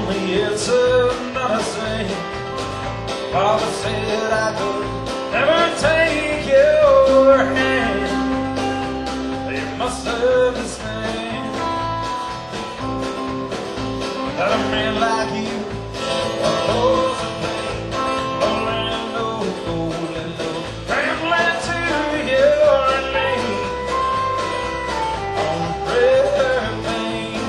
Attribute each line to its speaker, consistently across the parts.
Speaker 1: told me it's another thing. Father said I could never take your hand. You must understand that a man like you holds a pain. Orlando, Orlando, rambling to your name on prayer pain.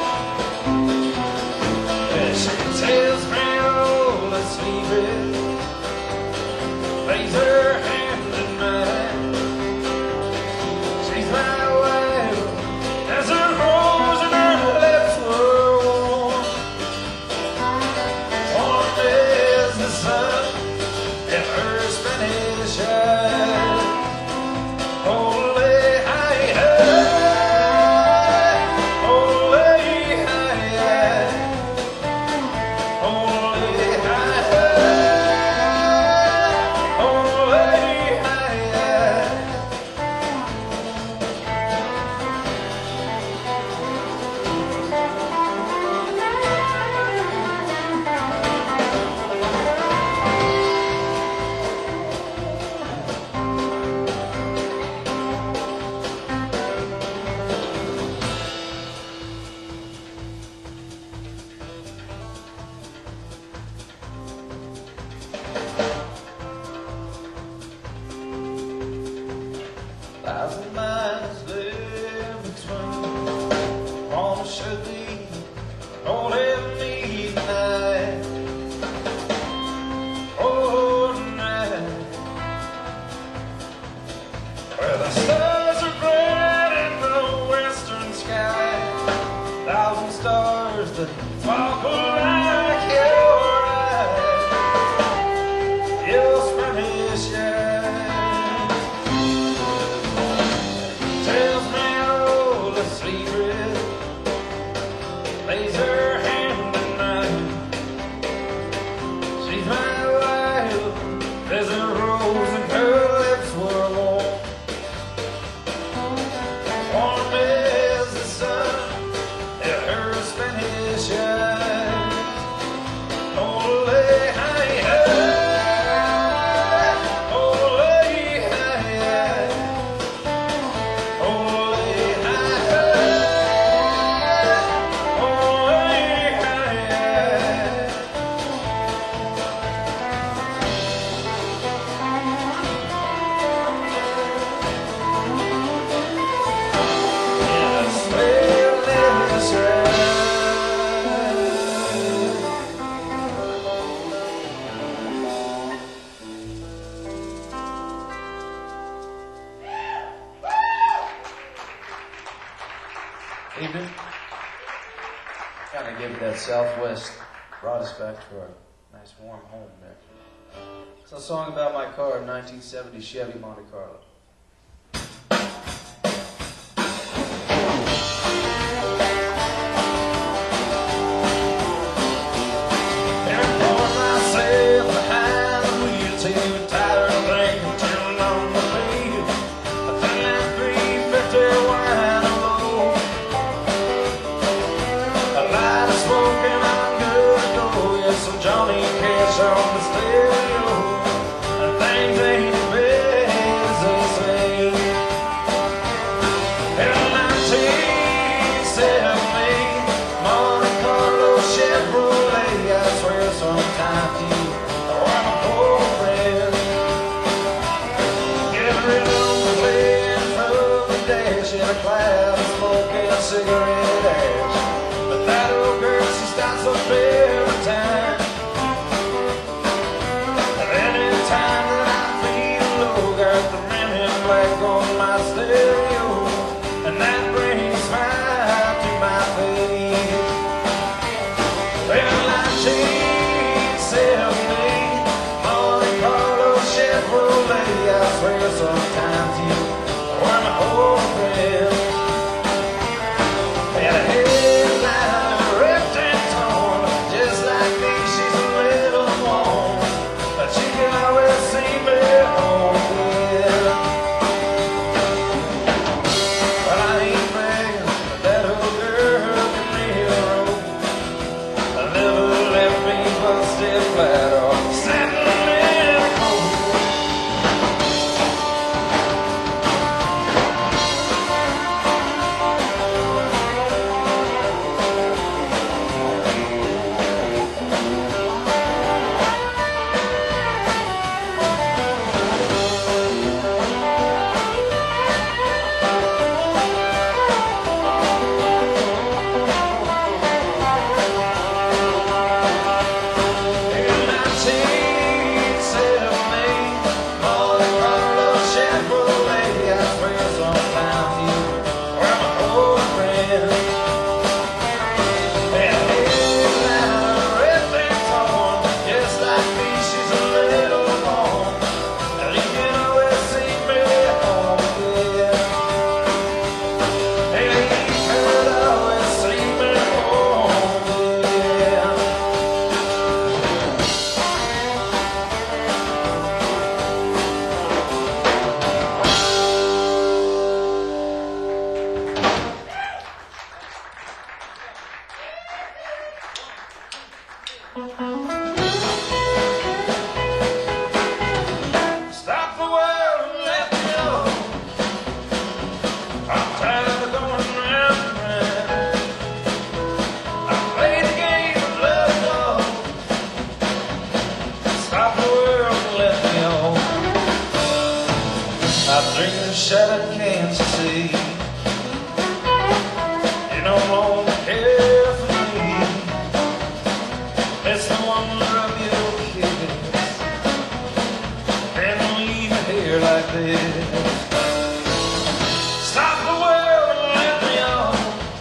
Speaker 1: And she tells me all the secret, lays her hand in mine. She's my wife, as a rose and her lips were warm. Warm as the sun in her Spanish eyes. Holy high, holy high, holy high, holy high. Thousand miles live between. Mama should be holding me tonight. Oh, tonight. Where the stars are bright in the western sky. Thousand stars that sparkle like your eyes. Your Spanish eyes. Tells me all the secret, lays her hand in mine. She's my wife, there's a rose and her lips were warm. Warm as the sun in her Spanish eyes. Holy high, holy high, holy high, holy high. Yeah, smell is right.
Speaker 2: Evening. Kind of give that Southwest, brought us back to our nice warm home there. It's a song about my car, 1970 Chevy Monte Carlo.
Speaker 1: Therefore myself behind the wheel, too tired of thinking too long to leave. I think that 350 wine alone. A light of smoke and I'm good to go. Yes, some Johnny Cash on the stereo. And things ain't as bad as they say. In 1970, Monte Carlo Chevrolet, I swear sometimes you are my poor friend. Get rid of the wind from the dash in a cloud of smoke and cigarette ash. But that old girl, she stops up every time. And anytime that I feel low, got the men in black on my stereo, and that brings a smile to my face. Well, 1970 Monte Carlo Chevrolet, I swear sometimes you were my old friend. Had a headliner Dreams shattered, can't you see? You no longer care for me. It's the wonder of your kiss. Can't leave me here like this. Stop the world and let me on.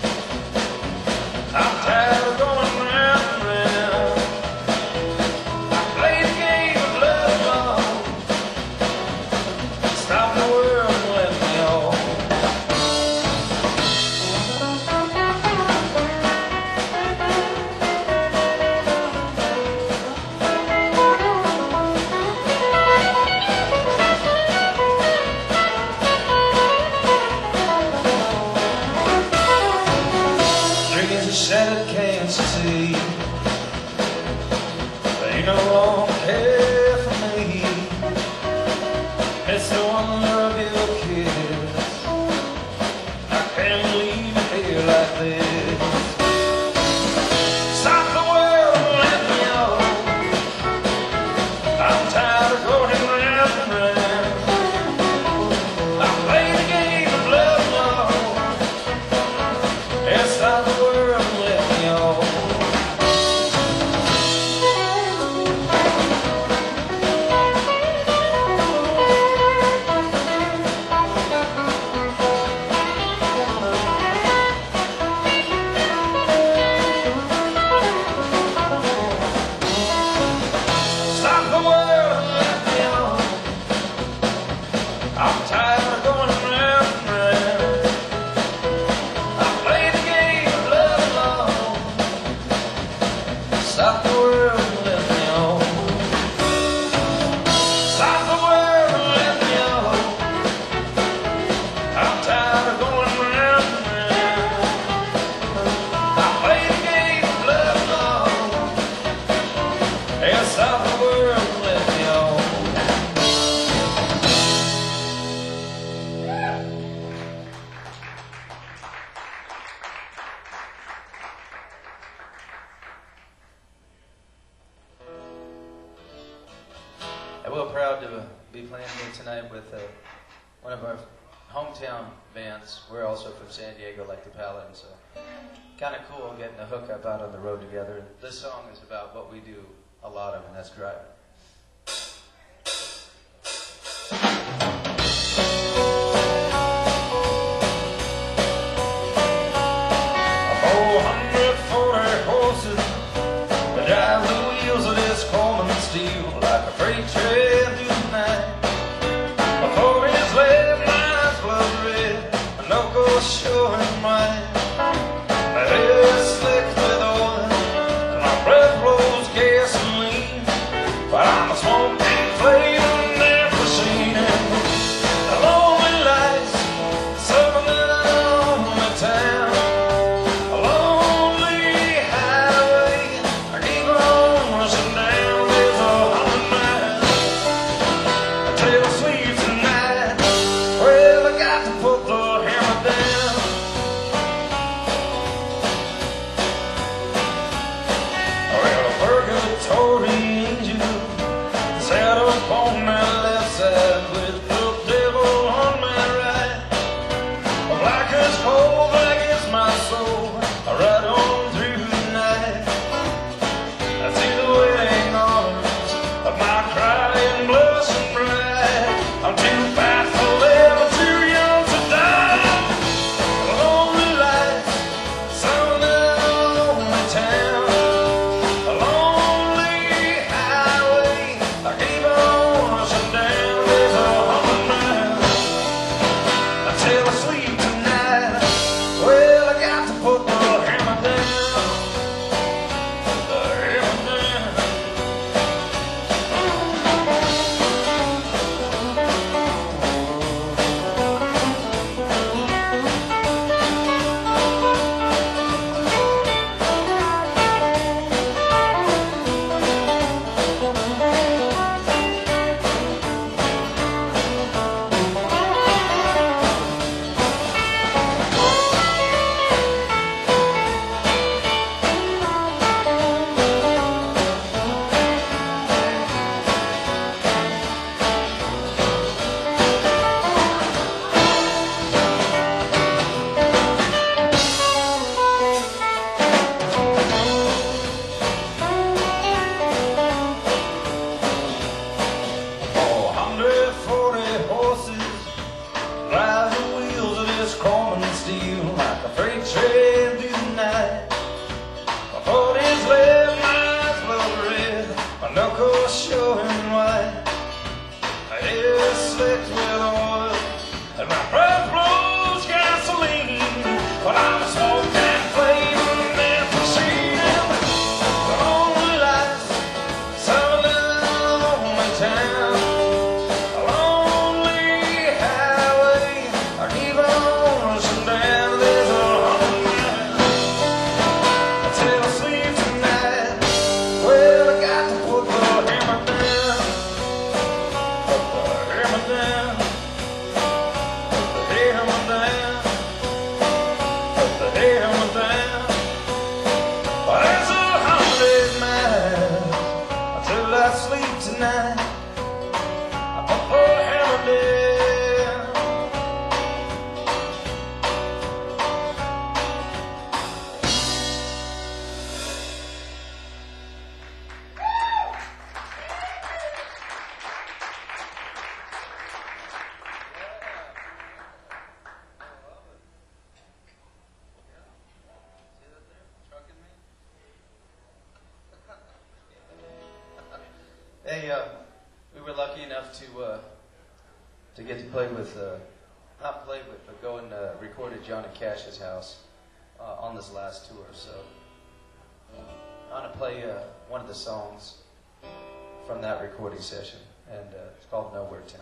Speaker 1: I'm tired of going round and round. I play the game of love long. Stop the world and let me on. Dreams are shattered, can't you see? They no longer care for me. It's the wonder of your kiss. I can't leave it here like this. Stop the world and let me on. I'm tired of going round and round. I play the game of love long. Yeah, stop the world and let me on. Stop the world and let me on. I'm tired of going round and round. I play the game of love long. Stop the world and let me on. Stop the world and let me on. I'm tired of going round and round. I play the game of love long. Yeah, stop the world and let me on.
Speaker 2: And we're proud to be playing here tonight with one of our hometown bands. We're also from San Diego, like the Paladins, so kind of cool getting a hookup out on the road together. And this song is about what we do a lot of, and that's driving.
Speaker 1: Oh, 140 horses that drive the wheels of this Coleman steel like a freight train through the night. Before his left eyes blood red, my knuckles showing white. My hair is slick with oil, and my breath blows gasoline.
Speaker 2: enough to get to play with, not play with, but go and record at Johnny Cash's house on this last tour. So I'm going to play one of the songs from that recording session, and it's called Nowhere Town.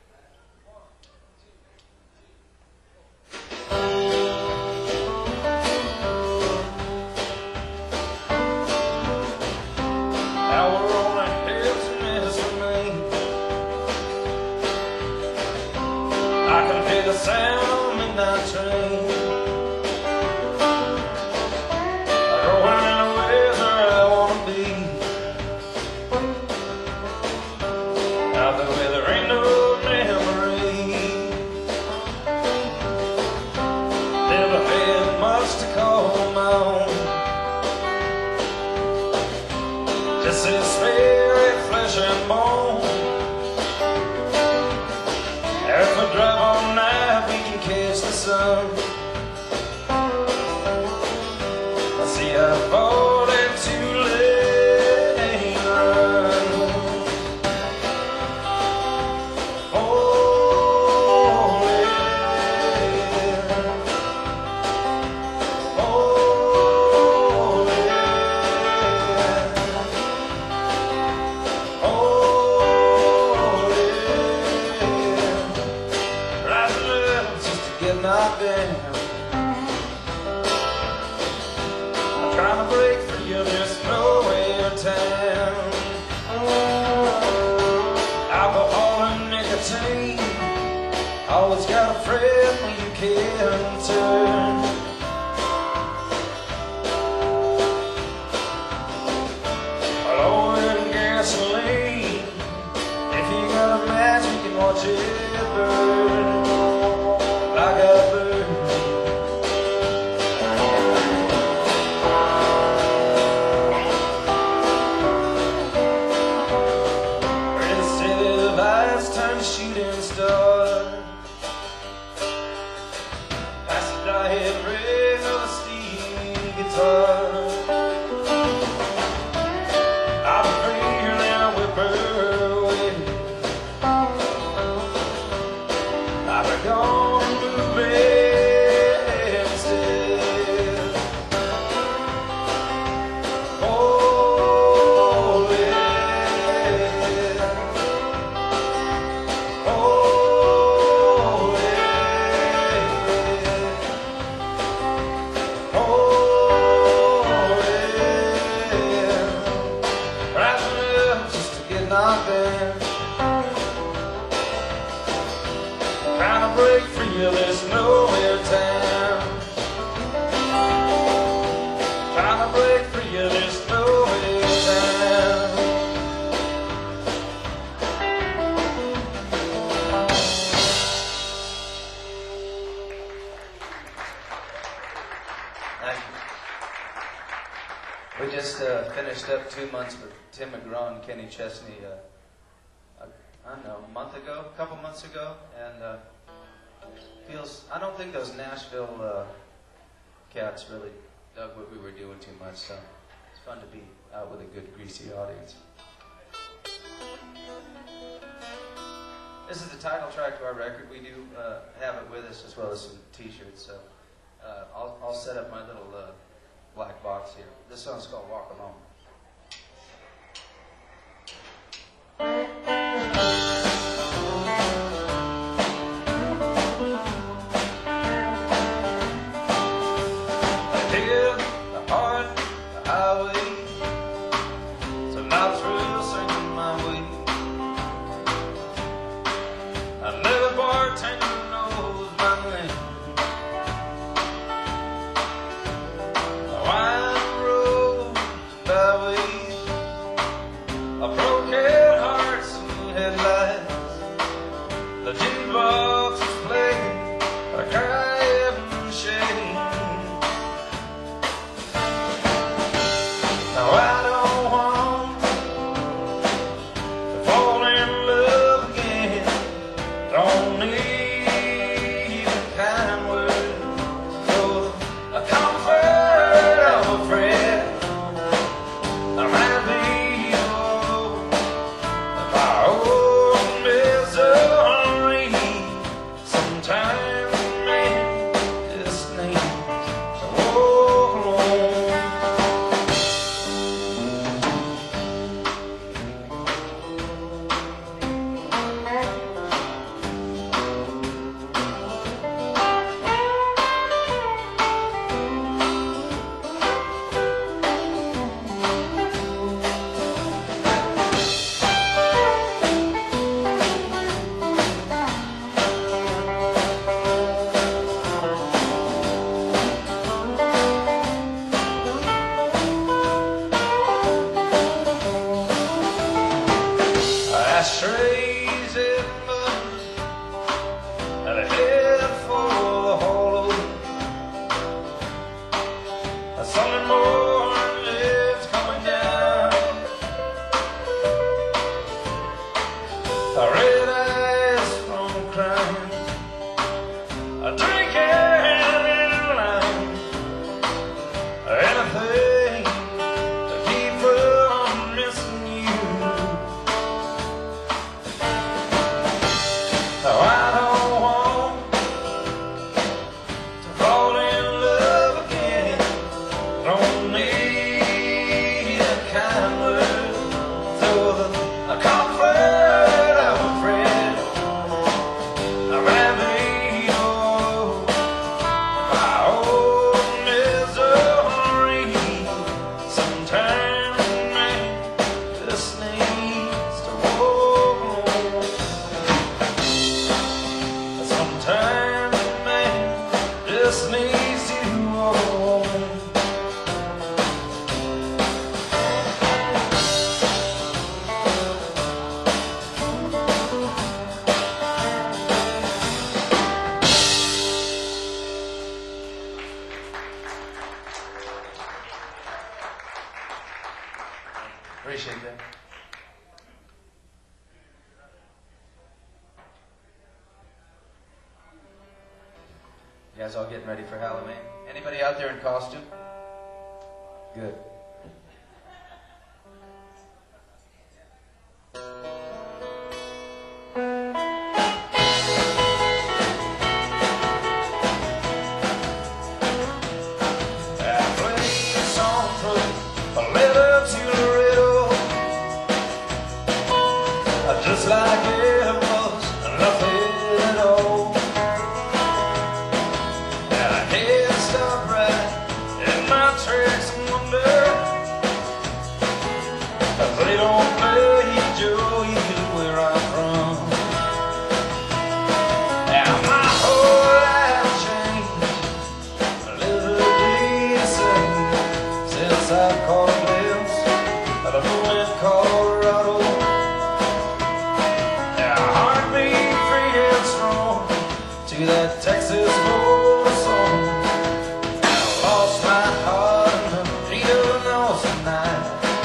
Speaker 2: Just this spirit, flesh and bone. If we drive all night, we can catch the sun. I see how far that two-lane run. Oh, yeah. Oh, yeah. Oh, yeah. Rising up just to get knocked down. I'm trying to break free of this nowhere town. Alcohol and nicotine always got a friend when you can turn. Oil and gasoline, if you got a match, you can watch it burn like a bird. Where the city lights turn to shooting stars, past the die-head ring of a steel guitar. I'm freer than a whippoorwill. I've been gone moving instead. Oh, yeah. Oh, yeah. Oh, yeah. Rising up just to get knocked down. Trying to break free of this nowhere town. Trying to break free of this nowhere town. Thank you. We just finished up 2 months with Tim McGraw and Kenny Chesney, I don't know, a couple months ago, and I don't think those Nashville cats really dug what we were doing too much, so it's fun to be out with a good, greasy audience. This is the title track to our record. We do have it with us as well as some t-shirts, so I'll set up my little black box here. This song's called Walk Alone.
Speaker 1: Sometimes a man just needs to walk alone. Ashtrays in buttons and a head full of hollow. A Sunday morning is coming down. A red eyes from crying. A drinking and lying. Anything to keep from missing you. I don't want to fall in love again. Don't need a kind word, though the comfort of a friend. I'm happy, oh, my own misery. Sometimes a man just needs to walk alone. Sometimes a man just needs to walk alone. Appreciate that. You guys all getting ready for Halloween? Anybody out there in costume? Good. I played a song from a letter to Laredo, just like it was nothing at all. And I can't stop right in my tracks and wonder if they don't play Joey where I'm from. Now my whole life changed a little bit the same since I've caught a glimpse of the moon in Colorado. Now a heartbeat free and strong to that Texas border song. I lost my heart in the heat of the Austin night.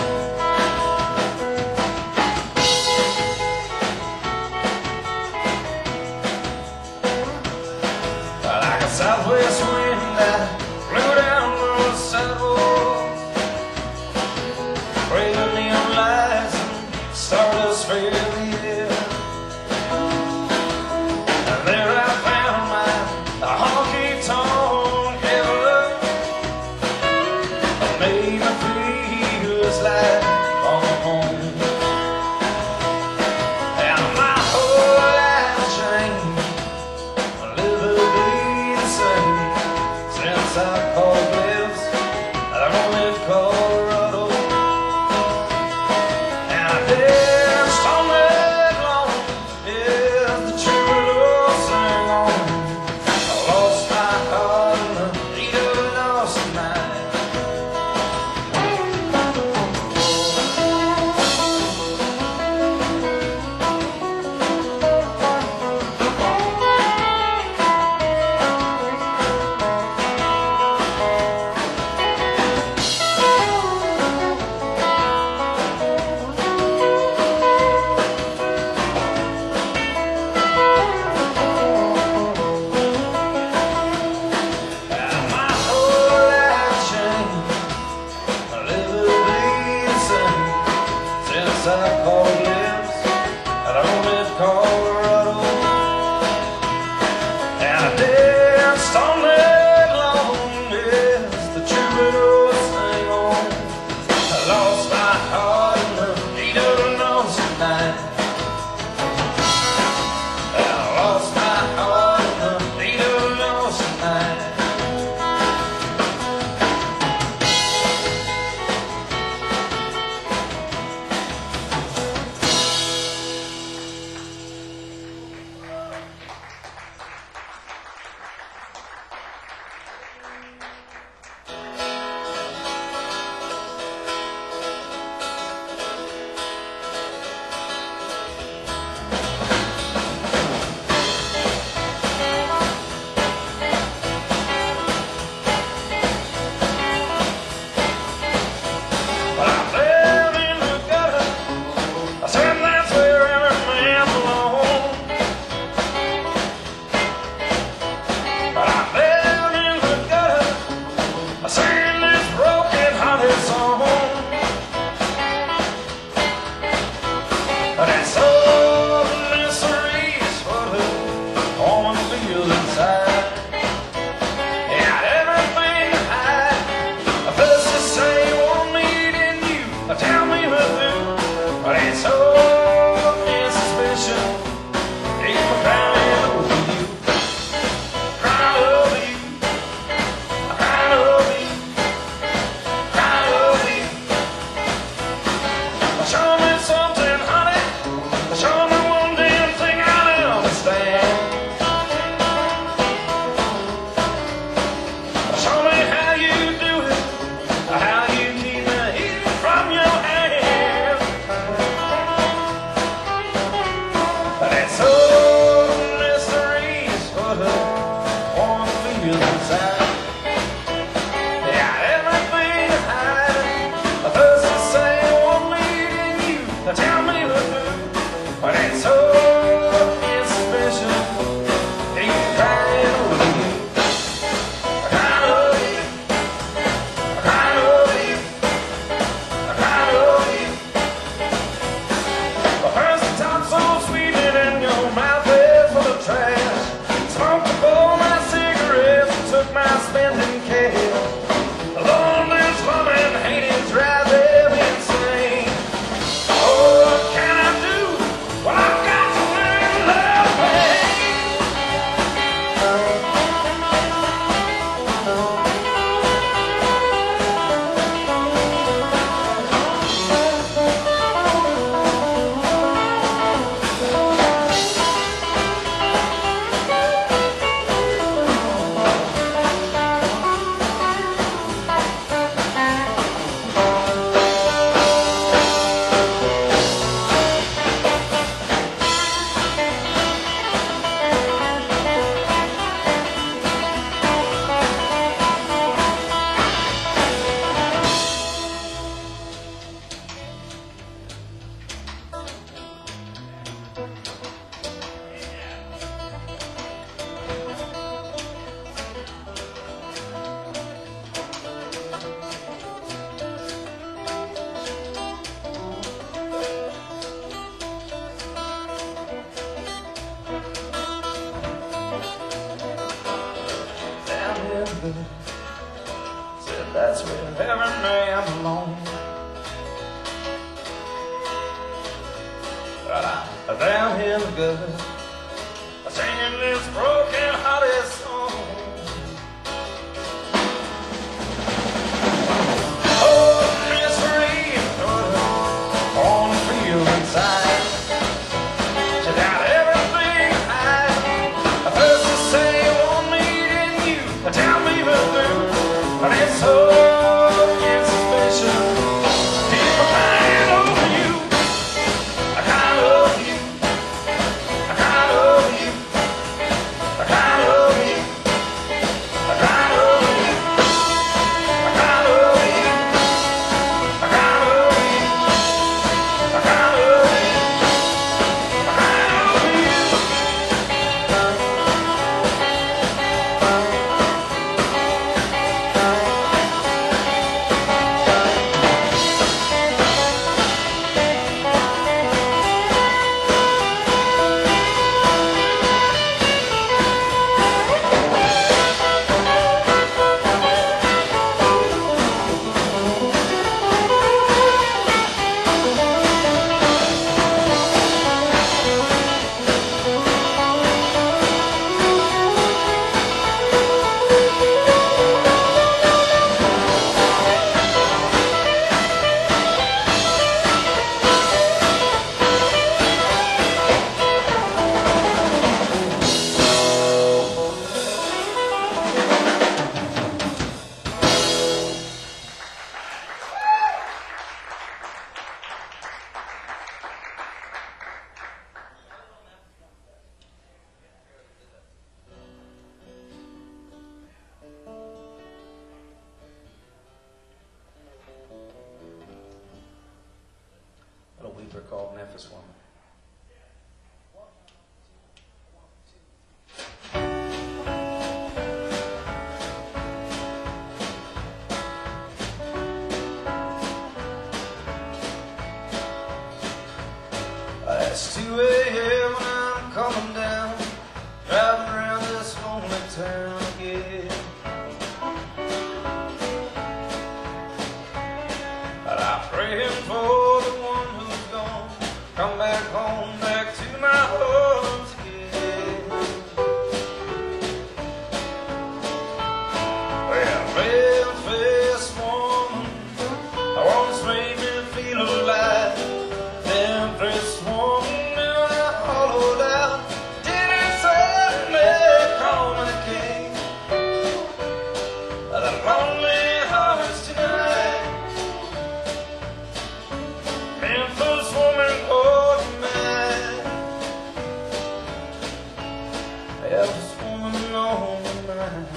Speaker 1: Like a southwest wind that blew down the sidewalk, braving neon lights and stardust filled the air. And there I found my honky-tonk Cadillac, that made me feel just like home. And my whole life changed a little bit the same since I And I danced all night long as the troubadour sang on. I lost my heart in the heat of the noisy night. I lost my heart in the heat of the noisy night.
Speaker 2: Said that's where every man belongs. But I'm down in the gutter, singing this broken-hearted song. Oh, misery, on the field inside. She got everything I first to say, one meeting you, tell me the truth, but it's so insufficient. Keep my mind over you, I kinda love you, I kinda love you, I kinda
Speaker 1: It's 2 a.m. when I'm coming down, driving around this lonely town again. But I'm praying for the one who's gone, come back home, back to my arms again. Well, Memphis woman, I once made me feel alive. Memphis woman, now I hollowed out, didn't say me call me king. The lonely hearts tonight. Memphis woman, oh man. Memphis woman, oh man.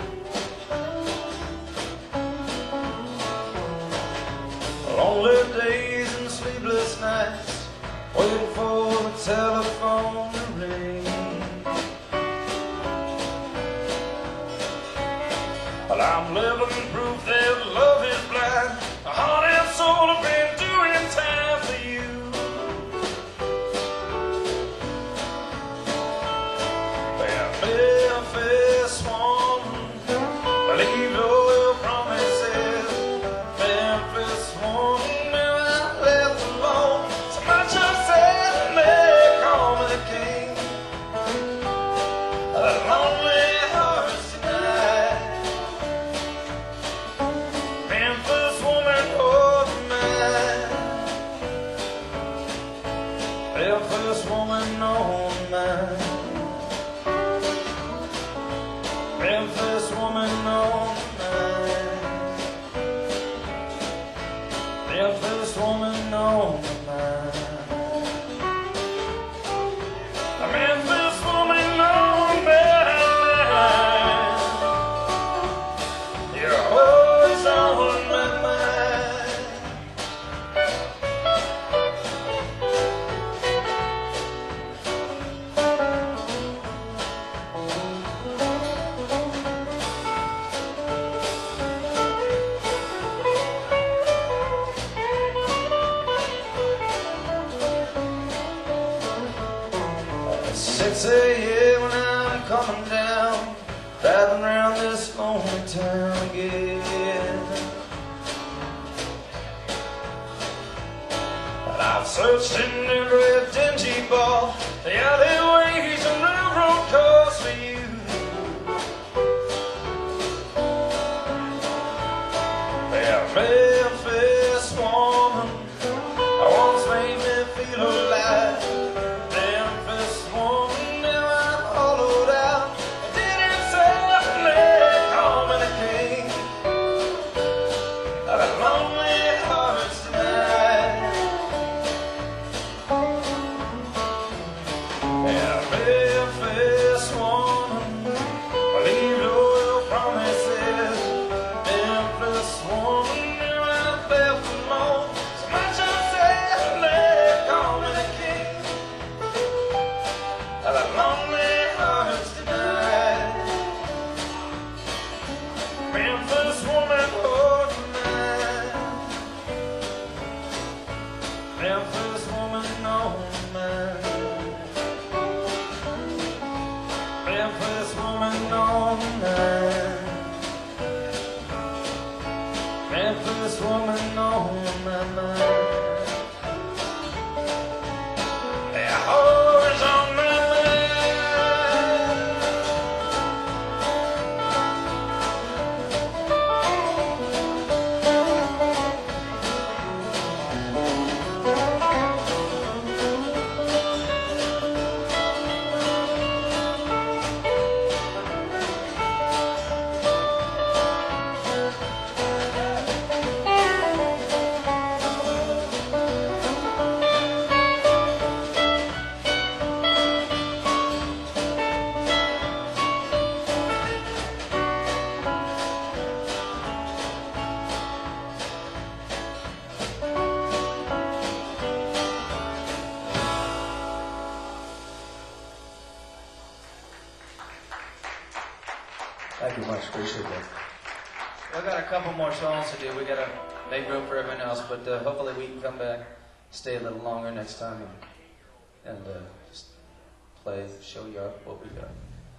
Speaker 1: Lonely days and sleepless nights, waiting for the telephone to ring. But I'm living proof that love is blind. My heart and soul have been doing time for you. Well, Memphis woman, believe your promises. Memphis woman, now I left alone. So much I said, they call me the king. The lonely hearts tonight. Memphis woman, oh man. Memphis woman, oh man. Memphis woman, oh man. Memphis woman, oh man. Memphis woman, oh man. You're always on my mind. It's 6 a.m. when I'm coming down, driving around this lonely town again. And I've searched in every dingy bar, the alleyways and railroad cars for you. Yeah, Memphis woman, I once made me feel alive. Memphis woman, now I'm hollowed out. Didn't say me call me the king. The lonely hearts tonight. Yeah, Memphis woman, believe your promises. Memphis woman, now I'm left alone. So much I said, they call me the king. The lonely hearts tonight. Memphis woman, oh man. Memphis woman, oh man. Memphis woman, oh man. Memphis woman, oh man. Yeah, always on my mind.
Speaker 2: Thank you much. Appreciate that. We've got a couple more songs to do. We got to make room for everyone else, but hopefully we can come back, stay a little longer next time, and and just play, show you what we got.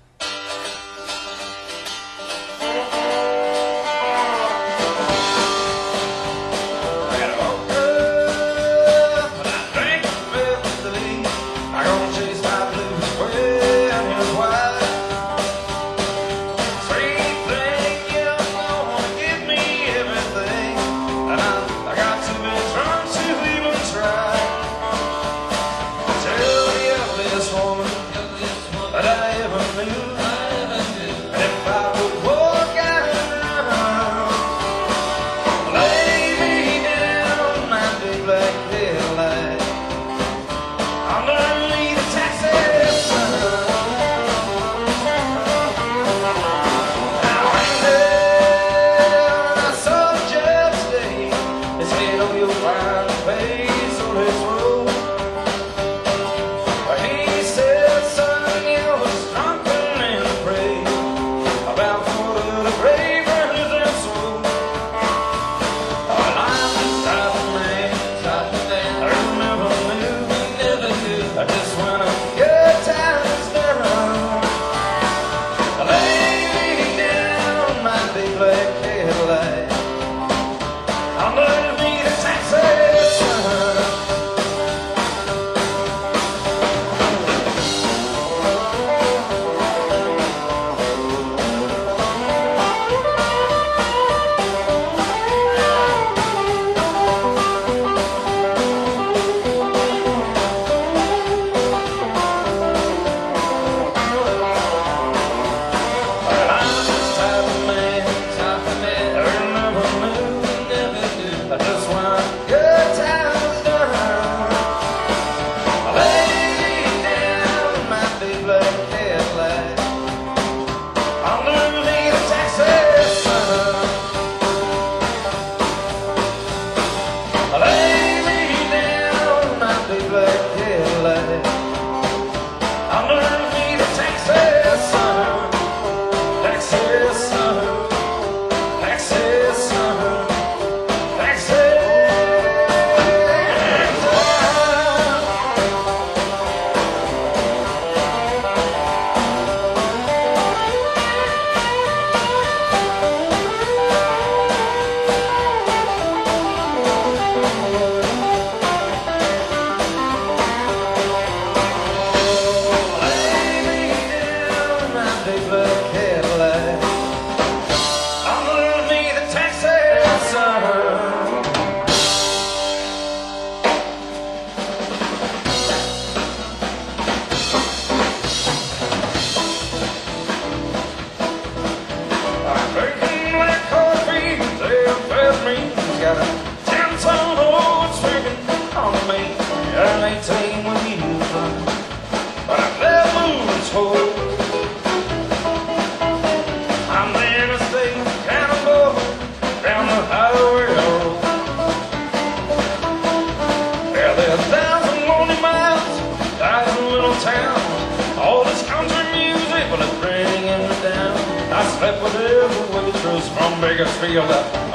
Speaker 1: Bakersfield,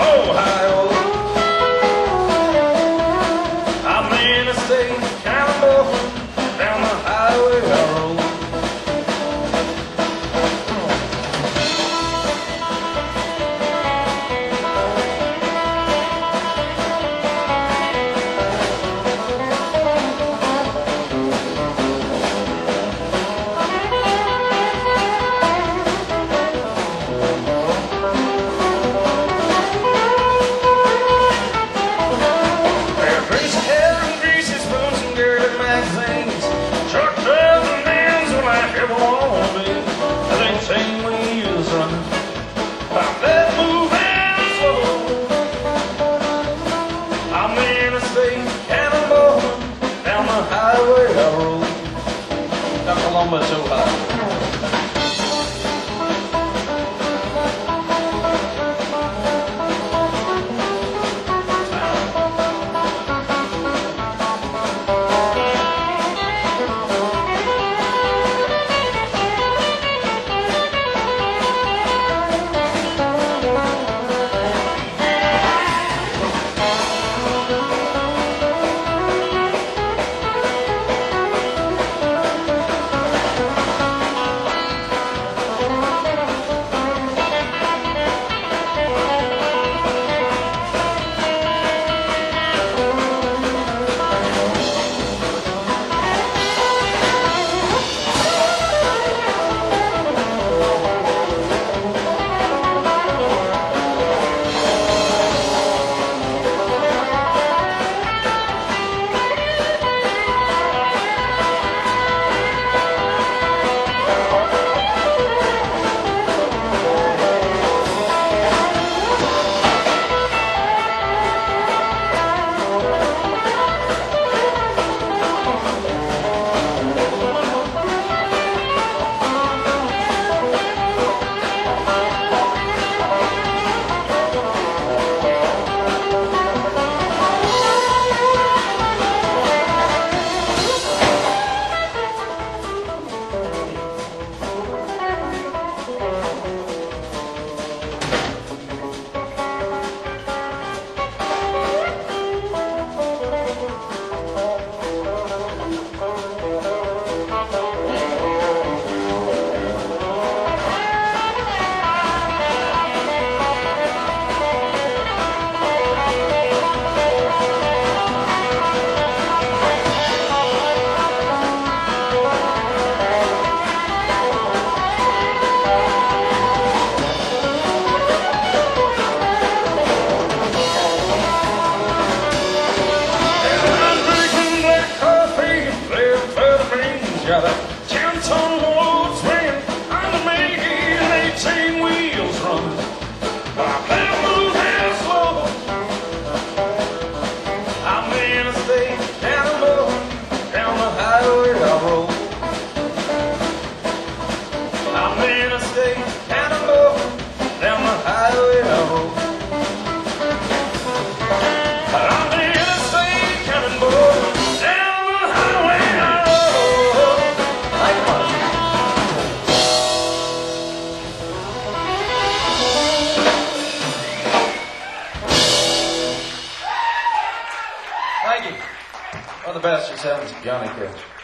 Speaker 1: Ohio. I'm in a state cowboy down the highway road.
Speaker 2: This album's gonna catch.